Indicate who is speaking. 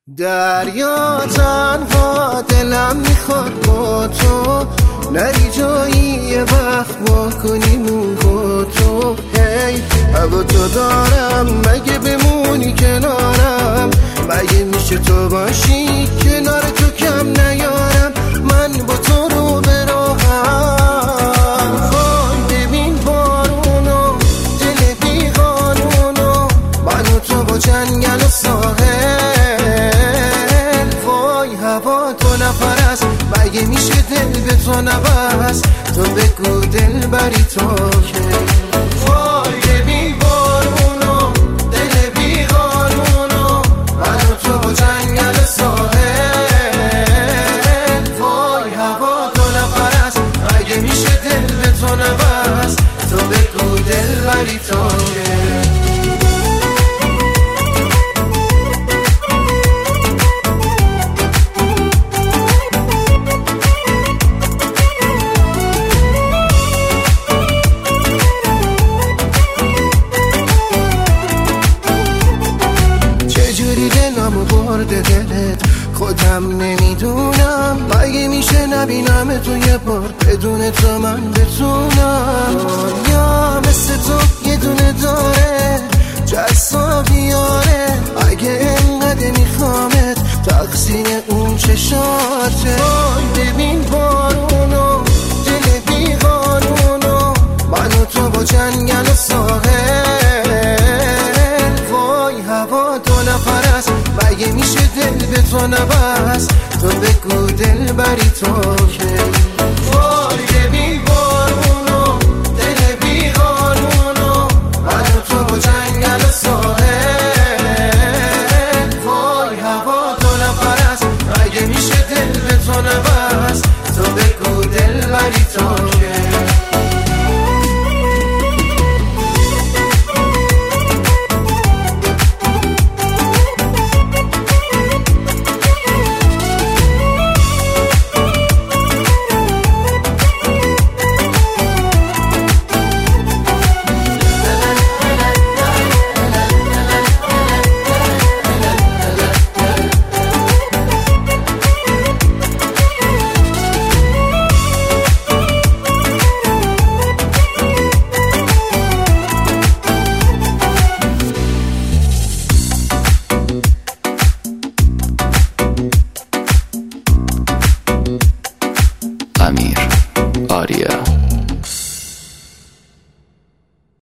Speaker 1: دریا تنها دلم میخواد با تو نری جایی یه وقت با کنیم با تو. هی هوا تو دارم مگه بمونی کنارم، مگه میشه تو باشی کنار تو کم نیارم من با تو رو براهم. وای ببین بارونو دل بی قانونو من و تو با جنگل و ساحل. وای هوا تو نفر است مگه میشه دل به تو نبست، تو بگو دل بری تو که. وای ببین بارونو دل بی قانونو من و تو با جنگل ساحل. وای هوا تو نفر است مگه میشه دل به تو نبست، تو بگو دل بری تو که. دلت خودم نمیدونم، مگه میشه نبینم تو یه بار بدون تو من بتونم. یا مثل تو یه دونه داره جذابیاره، اگه انقدر میخوامت تقصیر اون چشاته. وای ببین بارونو دل بی قانونو من و تو با جنگل و ساحل. وای هوا دو نفر است مگه میشه دل به تو نبست، تو بگو دل بری تو که.